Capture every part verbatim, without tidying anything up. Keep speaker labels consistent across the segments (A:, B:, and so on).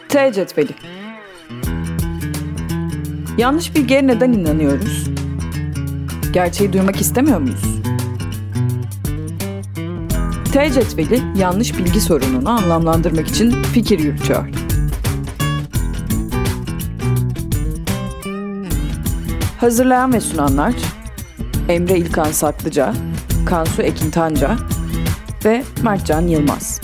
A: T cetveli. Yanlış bilgiye neden inanıyoruz? Gerçeği duymak istemiyor muyuz? T cetveli yanlış bilgi sorununu anlamlandırmak için fikir yürütüyor. Hazırlayan ve sunanlar Emre İlkan Saklıca, Kansu Ekin Tanca ve Mertcan Yılmaz.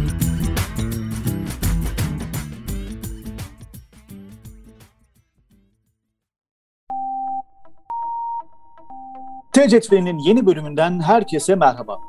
B: T Cetveli'nin yeni bölümünden herkese merhaba.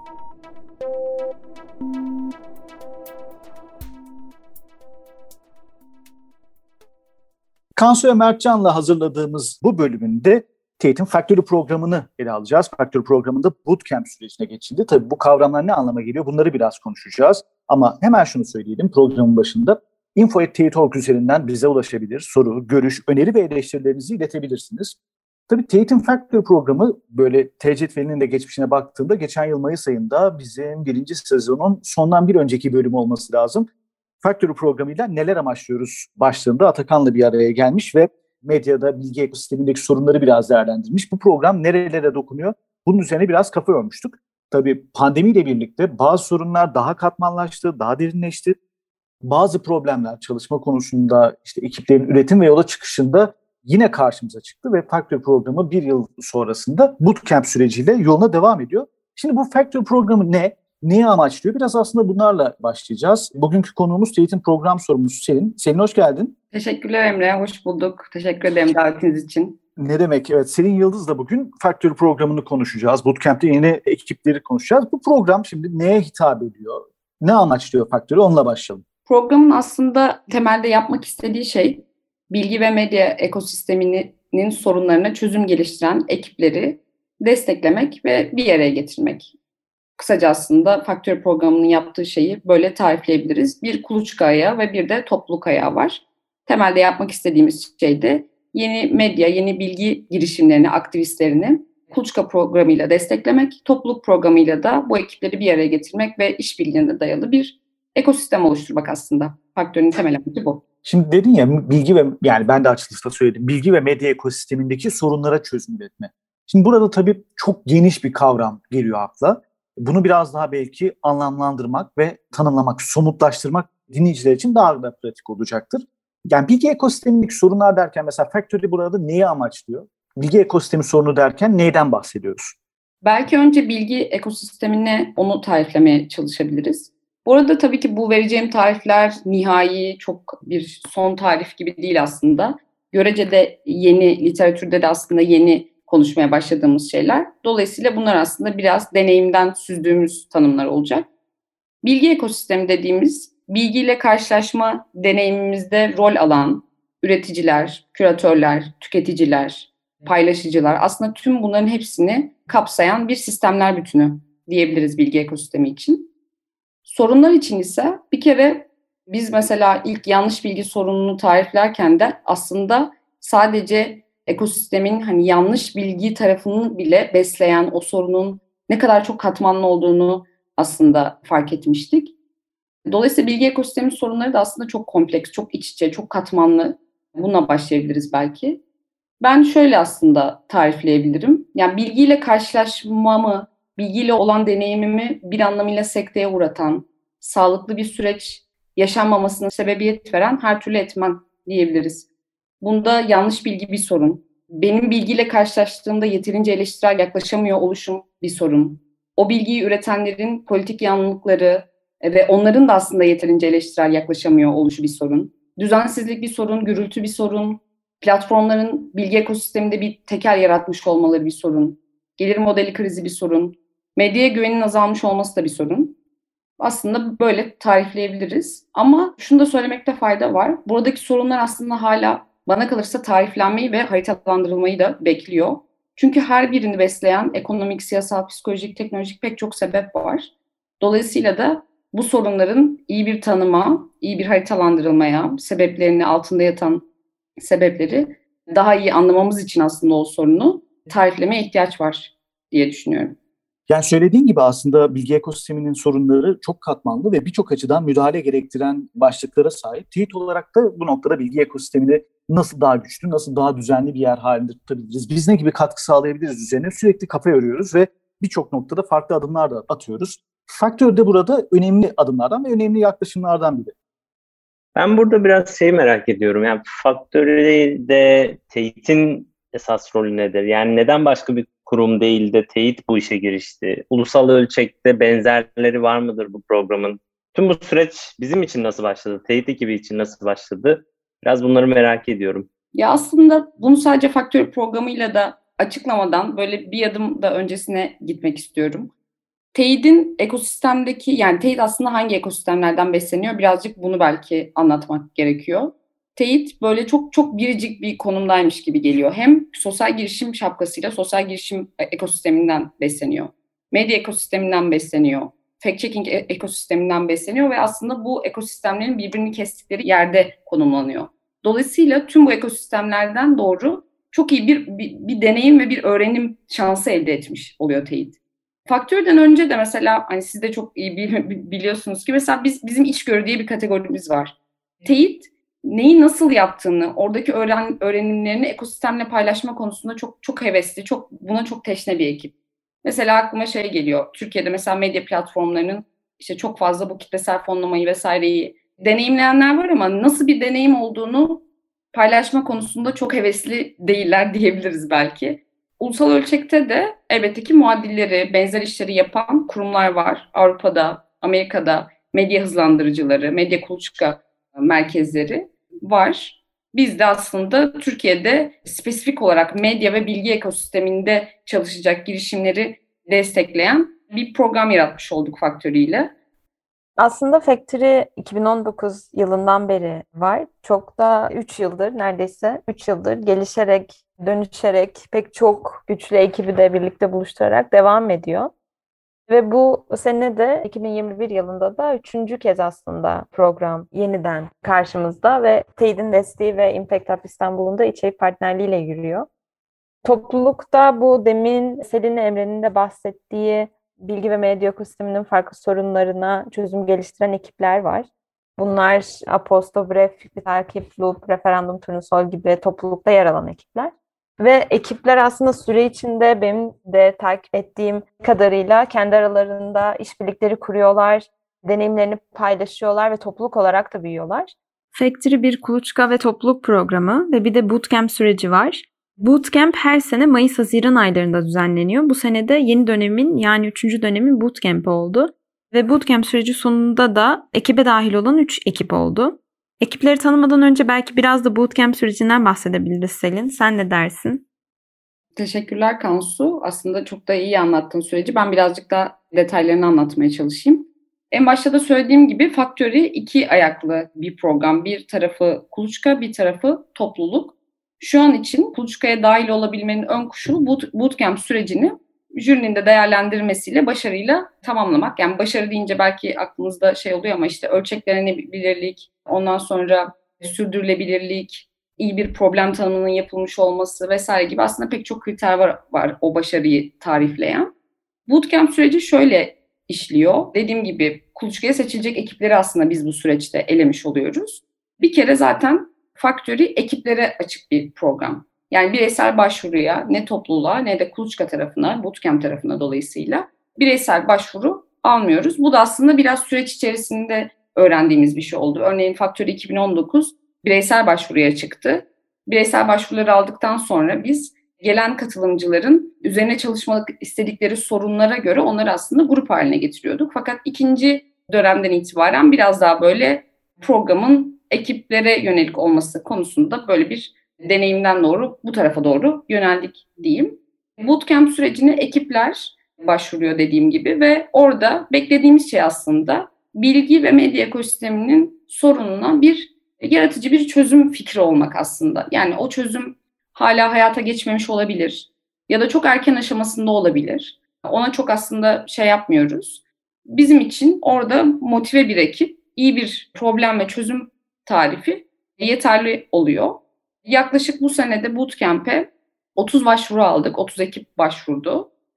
B: Kansu ve Mertcan'la hazırladığımız bu bölümünde T Factory programını ele alacağız. Factory programında bootcamp sürecine geçildi. Tabii bu kavramlar ne anlama geliyor? Bunları biraz konuşacağız. Ama hemen şunu söyleyelim programın başında. info at t e t nokta org üzerinden bize ulaşabilir. Soru, görüş, öneri ve eleştirilerinizi iletebilirsiniz. Tabii T Factory programı böyle T Cetveli'nin de geçmişine baktığımda geçen yıl Mayıs ayında bizim birinci sezonun sondan bir önceki bölümü olması lazım. Factory programıyla neler amaçlıyoruz başlığında Atakan'la bir araya gelmiş ve medyada bilgi ekosistemindeki sorunları biraz değerlendirmiş. Bu program nerelere dokunuyor? Bunun üzerine biraz kafa yormuştuk. Tabii pandemiyle birlikte bazı sorunlar daha katmanlaştı, daha derinleşti. Bazı problemler çalışma konusunda işte ekiplerin üretim ve yola çıkışında yine karşımıza çıktı ve Factory programı bir yıl sonrasında bootcamp süreciyle yoluna devam ediyor. Şimdi bu Factory programı ne? Neyi amaçlıyor? Biraz aslında bunlarla başlayacağız. Bugünkü konuğumuz eğitim program sorumlusu Selin. Selin hoş geldin.
C: Teşekkürler Emre, hoş bulduk. Teşekkür ederim davetiniz için.
B: Ne demek? Evet, Selin Yıldız'la bugün Factory programını konuşacağız. Bootcamp'te yeni ekipleri konuşacağız. Bu program şimdi neye hitap ediyor? Ne amaçlıyor Factory? Onunla başlayalım.
C: Programın aslında temelde yapmak istediği şey bilgi ve medya ekosisteminin sorunlarına çözüm geliştiren ekipleri desteklemek ve bir araya getirmek. Kısaca aslında Factory programının yaptığı şeyi böyle tarifleyebiliriz. Bir kuluçka ayağı ve bir de topluluk ayağı var. Temelde yapmak istediğimiz şey de yeni medya, yeni bilgi girişimlerini, aktivistlerini kuluçka programıyla desteklemek, topluluk programıyla da bu ekipleri bir araya getirmek ve işbirliğine dayalı bir ekosistem oluşturmak aslında. Factory'nin temel amacı bu.
B: Şimdi dedin ya bilgi ve yani ben de açılışta söyledim. Bilgi ve medya ekosistemindeki sorunlara çözüm üretme. Şimdi burada tabii çok geniş bir kavram geliyor akla. Bunu biraz daha belki anlamlandırmak ve tanımlamak, somutlaştırmak dinleyiciler için daha da pratik olacaktır. Yani bilgi ekosistemindeki sorunlar derken mesela Factory burada neyi amaçlıyor? Bilgi ekosistemi sorunu derken neyden bahsediyoruz?
C: Belki önce bilgi ekosistemine onu tariflemeye çalışabiliriz. Bu arada tabii ki bu vereceğim tarifler nihai, çok bir son tarif gibi değil aslında. Görece de yeni, literatürde de aslında yeni konuşmaya başladığımız şeyler. Dolayısıyla bunlar aslında biraz deneyimden süzdüğümüz tanımlar olacak. Bilgi ekosistemi dediğimiz, bilgiyle karşılaşma deneyimimizde rol alan üreticiler, küratörler, tüketiciler, paylaşıcılar, aslında tüm bunların hepsini kapsayan bir sistemler bütünü diyebiliriz bilgi ekosistemi için. Sorunlar için ise bir kere biz mesela ilk yanlış bilgi sorununu tariflerken de aslında sadece ekosistemin hani yanlış bilgi tarafını bile besleyen o sorunun ne kadar çok katmanlı olduğunu aslında fark etmiştik. Dolayısıyla bilgi ekosistemi sorunları da aslında çok kompleks, çok iç içe, çok katmanlı. Bununla başlayabiliriz belki. Ben şöyle aslında tarifleyebilirim. Yani bilgiyle karşılaşmamı, bilgiyle olan deneyimimi bir anlamıyla sekteye uğratan, sağlıklı bir süreç yaşanmamasına sebebiyet veren her türlü etmen diyebiliriz. Bunda yanlış bilgi bir sorun. Benim bilgiyle karşılaştığımda yeterince eleştirel yaklaşamıyor oluşum bir sorun. O bilgiyi üretenlerin politik yanlılıkları ve onların da aslında yeterince eleştirel yaklaşamıyor oluşu bir sorun. Düzensizlik bir sorun, gürültü bir sorun. Platformların bilgi ekosisteminde bir tekel yaratmış olmaları bir sorun. Gelir modeli krizi bir sorun. Medyaya güvenin azalmış olması da bir sorun. Aslında böyle tarifleyebiliriz. Ama şunu da söylemekte fayda var. Buradaki sorunlar aslında hala bana kalırsa tariflenmeyi ve haritalandırılmayı da bekliyor. Çünkü her birini besleyen ekonomik, siyasal, psikolojik, teknolojik pek çok sebep var. Dolayısıyla da bu sorunların iyi bir tanıma, iyi bir haritalandırılmaya, sebeplerini altında yatan sebepleri daha iyi anlamamız için aslında o sorunu tariflemeye ihtiyaç var diye düşünüyorum.
B: Yani söylediğin gibi aslında bilgi ekosisteminin sorunları çok katmanlı ve birçok açıdan müdahale gerektiren başlıklara sahip. TEİT olarak da bu noktada bilgi ekosistemini nasıl daha güçlü, nasıl daha düzenli bir yer halinde tutabiliriz? Biz ne gibi katkı sağlayabiliriz üzerine sürekli kafa yoruyoruz ve birçok noktada farklı adımlar da atıyoruz. Faktör de burada önemli adımlardan ve önemli yaklaşımlardan biri.
D: Ben burada biraz şey merak ediyorum. Yani Faktör'de TEİT'in esas rolü nedir? Yani neden başka bir kurum değil de TEİT bu işe girişti? Ulusal ölçekte benzerleri var mıdır bu programın? Tüm bu süreç bizim için nasıl başladı? TEİT ekibi için nasıl başladı? Biraz bunları merak ediyorum.
C: Ya aslında bunu sadece Faktör programıyla da açıklamadan böyle bir adım da öncesine gitmek istiyorum. TEİT'in ekosistemdeki, yani TEİT aslında hangi ekosistemlerden besleniyor? Birazcık bunu belki anlatmak gerekiyor. TEİT böyle çok çok biricik bir konumdaymış gibi geliyor. Hem sosyal girişim şapkasıyla sosyal girişim ekosisteminden besleniyor. Medya ekosisteminden besleniyor. Fact-checking ekosisteminden besleniyor ve aslında bu ekosistemlerin birbirini kestikleri yerde konumlanıyor. Dolayısıyla tüm bu ekosistemlerden doğru çok iyi bir, bir, bir deneyim ve bir öğrenim şansı elde etmiş oluyor TEİT. Faktörden önce de mesela hani siz de çok iyi biliyorsunuz ki mesela biz bizim içgörü diye bir kategorimiz var. TEİT neyi nasıl yaptığını, oradaki öğren, öğrenimlerini ekosistemle paylaşma konusunda çok çok hevesli, çok buna çok teşne bir ekip. Mesela aklıma şey geliyor. Türkiye'de mesela medya platformlarının işte çok fazla bu kitlesel fonlamayı vesaireyi deneyimleyenler var ama nasıl bir deneyim olduğunu paylaşma konusunda çok hevesli değiller diyebiliriz belki. Ulusal ölçekte de elbette ki muadilleri, benzer işleri yapan kurumlar var. Avrupa'da, Amerika'da medya hızlandırıcıları, medya kuluçka merkezleri var. Biz de aslında Türkiye'de spesifik olarak medya ve bilgi ekosisteminde çalışacak girişimleri destekleyen bir program yaratmış olduk Factory ile.
E: Aslında Factory iki bin on dokuz yılından beri var. Çok da üç yıldır, neredeyse üç yıldır gelişerek, dönüşerek, pek çok güçlü ekibi de birlikte buluşturarak devam ediyor. Ve bu sene de iki bin yirmi bir yılında da üçüncü kez aslında program yeniden karşımızda ve TEİT'in desteği ve Impact Hub İstanbul'un da içerik partnerliğiyle yürüyor. Toplulukta bu demin Selin Emre'nin de bahsettiği bilgi ve medya ekosisteminin farklı sorunlarına çözüm geliştiren ekipler var. Bunlar Aposto, Bref, Takip, Loop, Referandum Turnusol gibi toplulukta yer alan ekipler. Ve ekipler aslında süre içinde benim de takip ettiğim kadarıyla kendi aralarında işbirlikleri kuruyorlar, deneyimlerini paylaşıyorlar ve topluluk olarak da büyüyorlar.
F: Factory bir kuluçka ve topluluk programı ve bir de bootcamp süreci var. Bootcamp her sene Mayıs-Haziran aylarında düzenleniyor. Bu sene de yeni dönemin yani üçüncü dönemin bootcamp'i oldu. Ve bootcamp süreci sonunda da ekibe dahil olan üç ekip oldu. Ekipleri tanımadan önce belki biraz da bootcamp sürecinden bahsedebiliriz Selin. Sen ne dersin?
C: Teşekkürler Kansu. Aslında çok da iyi anlattın süreci. Ben birazcık daha detaylarını anlatmaya çalışayım. En başta da söylediğim gibi Factory iki ayaklı bir program. Bir tarafı kuluçka, bir tarafı topluluk. Şu an için kuluçkaya dahil olabilmenin ön koşulu boot, bootcamp sürecini jürinin de değerlendirmesiyle başarıyla tamamlamak. Yani başarı deyince belki aklınızda şey oluyor ama işte ölçeklenebilirlik, ondan sonra sürdürülebilirlik, iyi bir problem tanımının yapılmış olması vesaire gibi aslında pek çok kriter var, var o başarıyı tarifleyen. Bootcamp süreci şöyle işliyor. Dediğim gibi kuluçkaya seçilecek ekipleri aslında biz bu süreçte elemiş oluyoruz. Bir kere zaten Factory ekiplere açık bir program. Yani bireysel başvuruya ne topluluğa ne de kuluçka tarafına, bootcamp tarafına dolayısıyla bireysel başvuru almıyoruz. Bu da aslında biraz süreç içerisinde öğrendiğimiz bir şey oldu. Örneğin Factory iki bin on dokuz bireysel başvuruya çıktı. Bireysel başvuruları aldıktan sonra biz gelen katılımcıların üzerine çalışmak istedikleri sorunlara göre onları aslında grup haline getiriyorduk. Fakat ikinci dönemden itibaren biraz daha böyle programın ekiplere yönelik olması konusunda böyle bir deneyimden doğru bu tarafa doğru yöneldik diyeyim. Bootcamp sürecine ekipler başvuruyor dediğim gibi ve orada beklediğimiz şey aslında bilgi ve medya ekosisteminin sorununa bir yaratıcı bir çözüm fikri olmak aslında. Yani o çözüm hala hayata geçmemiş olabilir ya da çok erken aşamasında olabilir. Ona çok aslında şey yapmıyoruz. Bizim için orada motive bir ekip, iyi bir problem ve çözüm tarifi yeterli oluyor. Yaklaşık bu senede bootcamp'e otuz başvuru aldık, otuz ekip başvurdu.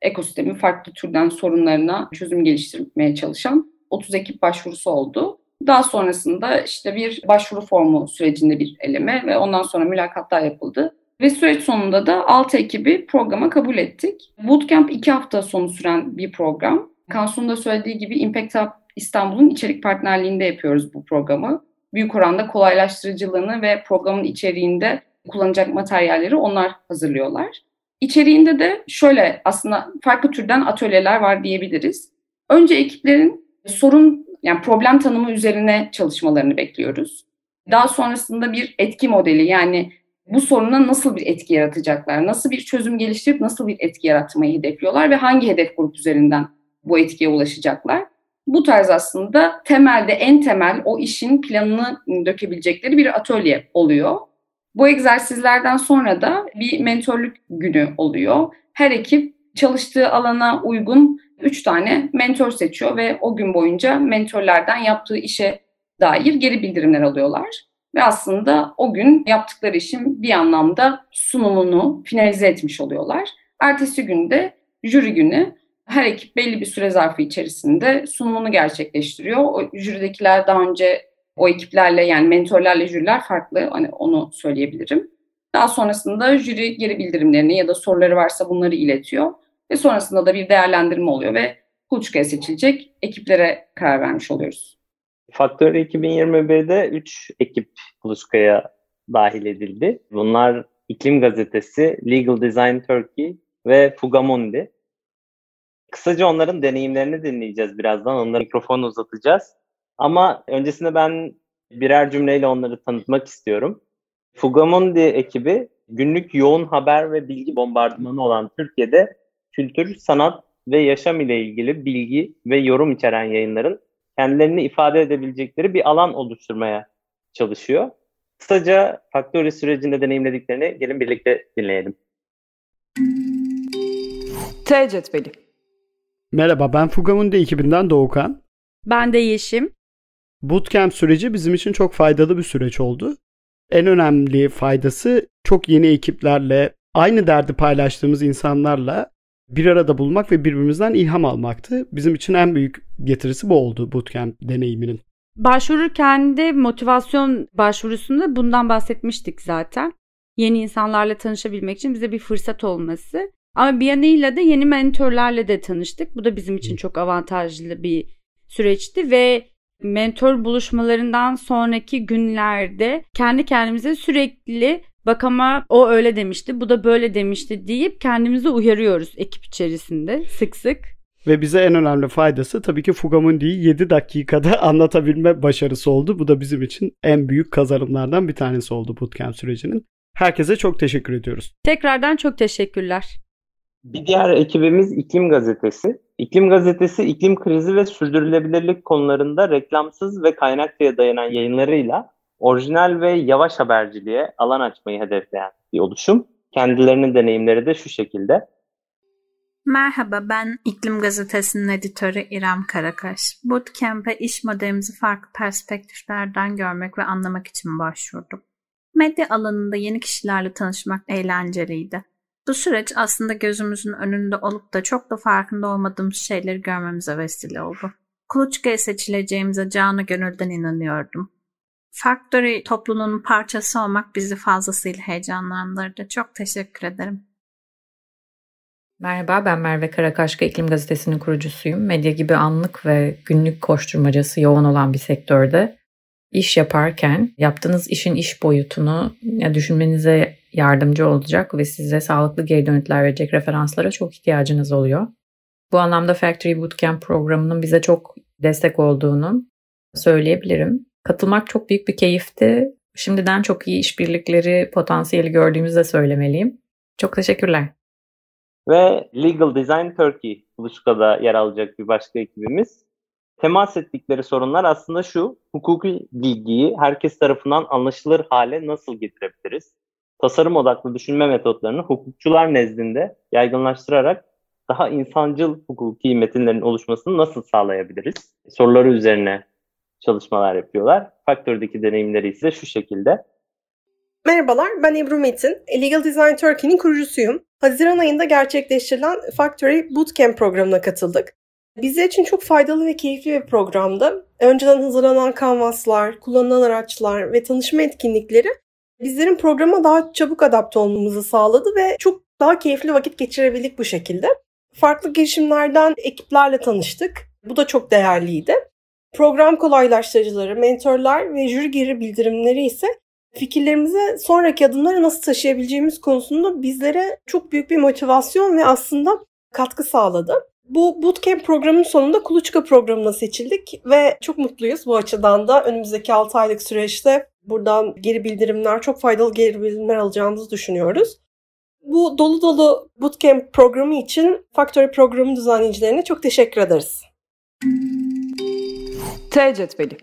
C: ekosistemin farklı türden sorunlarına çözüm geliştirmeye çalışan otuz ekip başvurusu oldu. Daha sonrasında işte bir başvuru formu sürecinde bir eleme ve ondan sonra mülakatlar yapıldı. Ve süreç sonunda da altı ekibi programa kabul ettik. Bootcamp iki hafta sonu süren bir program. Kansu'nun da söylediği gibi Impact Hub İstanbul'un içerik partnerliğinde yapıyoruz bu programı. Büyük oranda kolaylaştırıcılığını ve programın içeriğinde kullanacak materyalleri onlar hazırlıyorlar. İçeriğinde de şöyle aslında farklı türden atölyeler var diyebiliriz. Önce ekiplerin sorun yani problem tanımı üzerine çalışmalarını bekliyoruz. Daha sonrasında bir etki modeli yani bu soruna nasıl bir etki yaratacaklar, nasıl bir çözüm geliştirip nasıl bir etki yaratmayı hedefliyorlar ve hangi hedef grup üzerinden bu etkiye ulaşacaklar. Bu tarz aslında temelde en temel o işin planını dökebilecekleri bir atölye oluyor. Bu egzersizlerden sonra da bir mentörlük günü oluyor. Her ekip çalıştığı alana uygun üç tane mentor seçiyor ve o gün boyunca mentörlerden yaptığı işe dair geri bildirimler alıyorlar. Ve aslında o gün yaptıkları işin bir anlamda sunumunu finalize etmiş oluyorlar. Ertesi günde jüri günü her ekip belli bir süre zarfı içerisinde sunumunu gerçekleştiriyor. O jüridekiler daha önce o ekiplerle yani mentorlarla jüriler farklı hani onu söyleyebilirim. Daha sonrasında jüri geri bildirimlerini ya da soruları varsa bunları iletiyor. Ve sonrasında da bir değerlendirme oluyor ve kuluçkaya seçilecek ekiplere karar vermiş oluyoruz.
D: Faktör iki bin yirmi birde üç ekip kuluçkaya dahil edildi. Bunlar İklim Gazetesi, Legal Design Turkey ve Fugamundi. Kısaca onların deneyimlerini dinleyeceğiz birazdan. Onlara mikrofonu uzatacağız. Ama öncesinde ben birer cümleyle onları tanıtmak istiyorum. Fugamundi ekibi günlük yoğun haber ve bilgi bombardımanı olan Türkiye'de kültür, sanat ve yaşam ile ilgili bilgi ve yorum içeren yayınların kendilerini ifade edebilecekleri bir alan oluşturmaya çalışıyor. Kısaca Factory sürecinde deneyimlediklerini gelin birlikte dinleyelim.
A: T cetveli.
G: Merhaba, ben Fugamundi ekibinden Doğukan.
F: Ben de Yeşim.
G: Bootcamp süreci bizim için çok faydalı bir süreç oldu. En önemli faydası çok yeni ekiplerle, aynı derdi paylaştığımız insanlarla bir arada bulmak ve birbirimizden ilham almaktı. Bizim için en büyük getirisi bu oldu Bootcamp deneyiminin.
F: Başvururken de motivasyon başvurusunda bundan bahsetmiştik zaten. Yeni insanlarla tanışabilmek için bize bir fırsat olması. Ama bir yanıyla da yeni mentorlarla da tanıştık. Bu da bizim için çok avantajlı bir süreçti ve mentor buluşmalarından sonraki günlerde kendi kendimize sürekli bak ama o öyle demişti, bu da böyle demişti deyip kendimizi uyarıyoruz ekip içerisinde sık sık.
G: Ve bize en önemli faydası tabii ki Fugamundi'yi yedi dakikada anlatabilme başarısı oldu. Bu da bizim için en büyük kazanımlardan bir tanesi oldu Bootcamp sürecinin. Herkese çok teşekkür ediyoruz.
F: Tekrardan çok teşekkürler.
D: Bir diğer ekibimiz İklim Gazetesi. İklim Gazetesi, iklim krizi ve sürdürülebilirlik konularında reklamsız ve kaynakçaya dayanan yayınlarıyla orijinal ve yavaş haberciliğe alan açmayı hedefleyen bir oluşum. Kendilerinin deneyimleri de şu şekilde.
H: Merhaba, ben İklim Gazetesi'nin editörü İrem Karakaş. Bootcamp'e iş modelimizi farklı perspektiflerden görmek ve anlamak için başvurdum. Medya alanında yeni kişilerle tanışmak eğlenceliydi. Bu süreç aslında gözümüzün önünde olup da çok da farkında olmadığımız şeyleri görmemize vesile oldu. Kuluçkaya seçileceğimize canı gönülden inanıyordum. Factory topluluğunun parçası olmak bizi fazlasıyla heyecanlandırdı. Çok teşekkür ederim.
I: Merhaba, ben Merve Karakaşka, İklim Gazetesi'nin kurucusuyum. Medya gibi anlık ve günlük koşturmacası yoğun olan bir sektörde iş yaparken yaptığınız işin iş boyutunu düşünmenize yardımcı olacak ve size sağlıklı geri dönütler verecek referanslara çok ihtiyacınız oluyor. Bu anlamda Factory Bootcamp programının bize çok destek olduğunu söyleyebilirim. Katılmak çok büyük bir keyifti. Şimdiden çok iyi işbirlikleri potansiyeli gördüğümüzü de söylemeliyim. Çok teşekkürler.
D: Ve Legal Design Turkey kuluçkada yer alacak bir başka ekibimiz. Temas ettikleri sorunlar aslında şu: hukuki bilgiyi herkes tarafından anlaşılır hale nasıl getirebiliriz? Tasarım odaklı düşünme metotlarını hukukçular nezdinde yaygınlaştırarak daha insancıl hukuki metinlerin oluşmasını nasıl sağlayabiliriz? Soruları üzerine çalışmalar yapıyorlar. Faktör'deki deneyimleri ise şu şekilde.
J: Merhabalar, ben Ebru Metin. Legal Design Turkey'nin kurucusuyum. Haziran ayında gerçekleştirilen Factory Bootcamp programına katıldık. Bizler için çok faydalı ve keyifli bir programdı. Önceden hazırlanan kanvaslar, kullanılan araçlar ve tanışma etkinlikleri bizlerin programa daha çabuk adapte olmamızı sağladı ve çok daha keyifli vakit geçirebildik bu şekilde. Farklı girişimlerden ekiplerle tanıştık. Bu da çok değerliydi. Program kolaylaştırıcıları, mentorlar ve jüri geri bildirimleri ise fikirlerimizi sonraki adımlara nasıl taşıyabileceğimiz konusunda bizlere çok büyük bir motivasyon ve aslında katkı sağladı. Bu bootcamp programının sonunda Kuluçka programına seçildik ve çok mutluyuz bu açıdan da. Önümüzdeki altı aylık süreçte buradan geri bildirimler, çok faydalı geri bildirimler alacağımızı düşünüyoruz. Bu dolu dolu bootcamp programı için Factory programı düzenleyicilerine çok teşekkür ederiz.
A: T cetveli.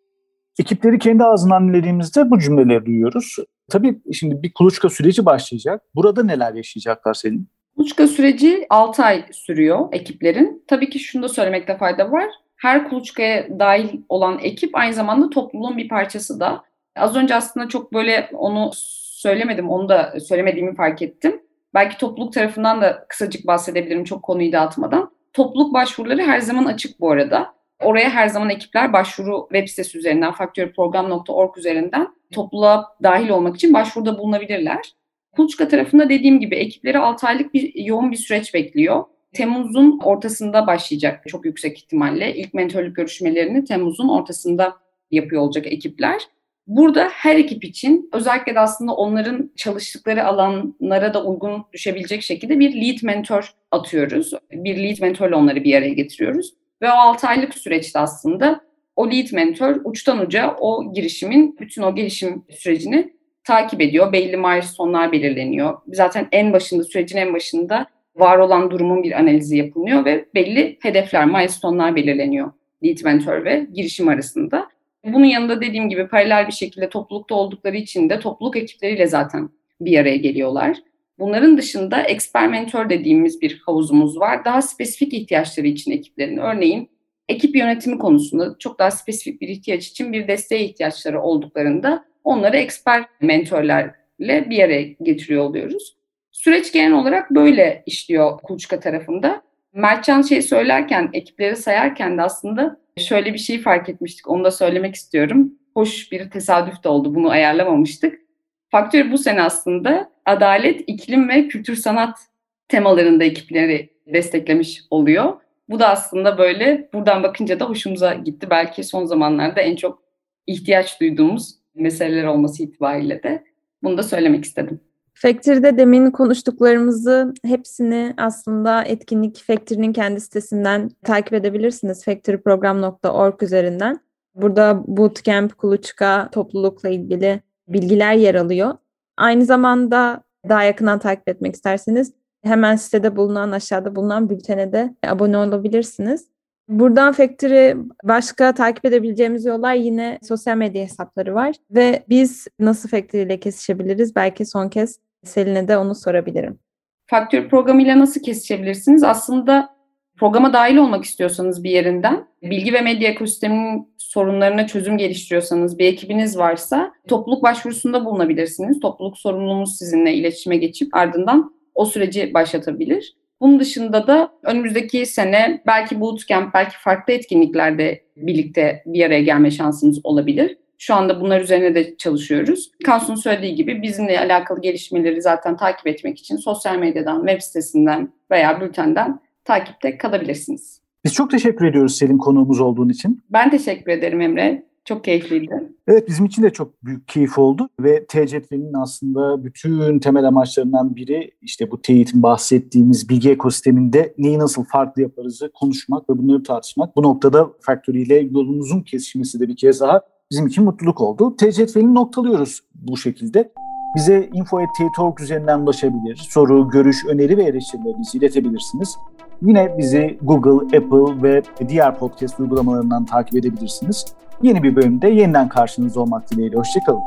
B: Ekipleri kendi ağzından dinlediğimizde bu cümleleri duyuyoruz. Tabii şimdi bir kuluçka süreci başlayacak. Burada neler yaşayacaklar Selin?
C: Kuluçka süreci altı ay sürüyor ekiplerin. Tabii ki şunu da söylemekte fayda var. Her kuluçkaya dahil olan ekip aynı zamanda topluluğun bir parçası da. Az önce aslında çok böyle onu söylemedim, onu da söylemediğimi fark ettim. Belki topluluk tarafından da kısacık bahsedebilirim çok konuyu dağıtmadan. Topluluk başvuruları her zaman açık bu arada. Oraya her zaman ekipler başvuru web sitesi üzerinden, factoryprogram nokta org üzerinden topluluğa dahil olmak için başvuruda bulunabilirler. Kuluçka tarafında dediğim gibi ekipleri altı aylık bir yoğun bir süreç bekliyor. Temmuz'un ortasında başlayacak çok yüksek ihtimalle. İlk mentörlük görüşmelerini Temmuz'un ortasında yapıyor olacak ekipler. Burada her ekip için özellikle de aslında onların çalıştıkları alanlara da uygun düşebilecek şekilde bir lead mentor atıyoruz. Bir lead mentorla onları bir araya getiriyoruz. Ve o altı aylık süreçte aslında o lead mentor uçtan uca o girişimin, bütün o gelişim sürecini takip ediyor. Belli milestone'lar belirleniyor. Zaten en başında, sürecin en başında var olan durumun bir analizi yapılıyor ve belli hedefler, milestone'lar belirleniyor lead mentor ve girişim arasında. Bunun yanında dediğim gibi paralel bir şekilde toplulukta oldukları için de topluluk ekipleriyle zaten bir araya geliyorlar. Bunların dışında expert mentor dediğimiz bir havuzumuz var. Daha spesifik ihtiyaçları için ekiplerin, örneğin ekip yönetimi konusunda çok daha spesifik bir ihtiyaç için bir desteğe ihtiyaçları olduklarında onları expert mentörlerle bir araya getiriyor oluyoruz. Süreç genel olarak böyle işliyor Kuluçka tarafında. Mertcan şey söylerken, ekipleri sayarken de aslında şöyle bir şey fark etmiştik. Onu da söylemek istiyorum. Hoş bir tesadüf de oldu. Bunu ayarlamamıştık. Factory bu sene aslında adalet, iklim ve kültür sanat temalarında ekipleri desteklemiş oluyor. Bu da aslında böyle buradan bakınca da hoşumuza gitti. Belki son zamanlarda en çok ihtiyaç duyduğumuz meseleler olması itibariyle de bunu da söylemek istedim.
F: Factory'de demin konuştuklarımızı hepsini aslında etkinlik Factory'nin kendi sitesinden takip edebilirsiniz. factoryprogram nokta org üzerinden. Burada bootcamp, kuluçka, toplulukla ilgili bilgiler yer alıyor. Aynı zamanda daha yakından takip etmek isterseniz hemen sitede bulunan, aşağıda bulunan bültene de abone olabilirsiniz. Buradan Factory başka takip edebileceğimiz yollar yine sosyal medya hesapları var. Ve biz nasıl Factory ile kesişebiliriz? Belki son kez Selin'e de onu sorabilirim.
C: Factory programıyla nasıl kesişebilirsiniz? Aslında programa dahil olmak istiyorsanız bir yerinden, bilgi ve medya ekosisteminin sorunlarına çözüm geliştiriyorsanız, bir ekibiniz varsa topluluk başvurusunda bulunabilirsiniz. Topluluk sorumlumuz sizinle iletişime geçip ardından o süreci başlatabilir. Bunun dışında da önümüzdeki sene belki bootcamp, belki farklı etkinliklerde birlikte bir araya gelme şansımız olabilir. Şu anda bunlar üzerine de çalışıyoruz. Kansu'nun söylediği gibi bizimle alakalı gelişmeleri zaten takip etmek için sosyal medyadan, web sitesinden veya bültenden takipte kalabilirsiniz.
B: Biz çok teşekkür ediyoruz Selin konuğumuz olduğun için.
C: Ben teşekkür ederim Emre. Çok keyifliydi.
B: Evet, bizim için de çok büyük keyif oldu ve T cetvelinin aslında bütün temel amaçlarından biri işte bu teyitin bahsettiğimiz bilgi ekosisteminde neyi nasıl farklı yaparızı konuşmak ve bunları tartışmak. Bu noktada Factory ile yolumuzun kesişmesi de bir kez daha bizim için mutluluk oldu. T cetvelini noktalıyoruz bu şekilde. Bize info at teyit nokta org üzerinden ulaşabilir. Soru, görüş, öneri ve eleştirilerinizi iletebilirsiniz. Yine bizi Google, Apple ve diğer podcast uygulamalarından takip edebilirsiniz. Yeni bir bölümde yeniden karşınızda olmak dileğiyle. Hoşçakalın.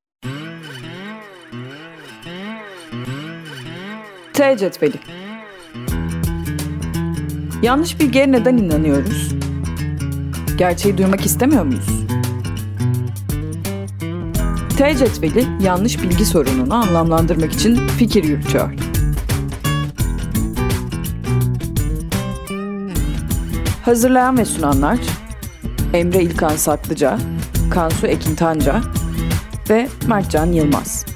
A: T cetveli. Yanlış bilgiye neden inanıyoruz? Gerçeği duymak istemiyor muyuz? T cetveli yanlış bilgi sorununu anlamlandırmak için fikir yürütüyor. Hazırlayan ve sunanlar Emre İlkan Saklıca, Kansu Ekintanca ve Mertcan Yılmaz.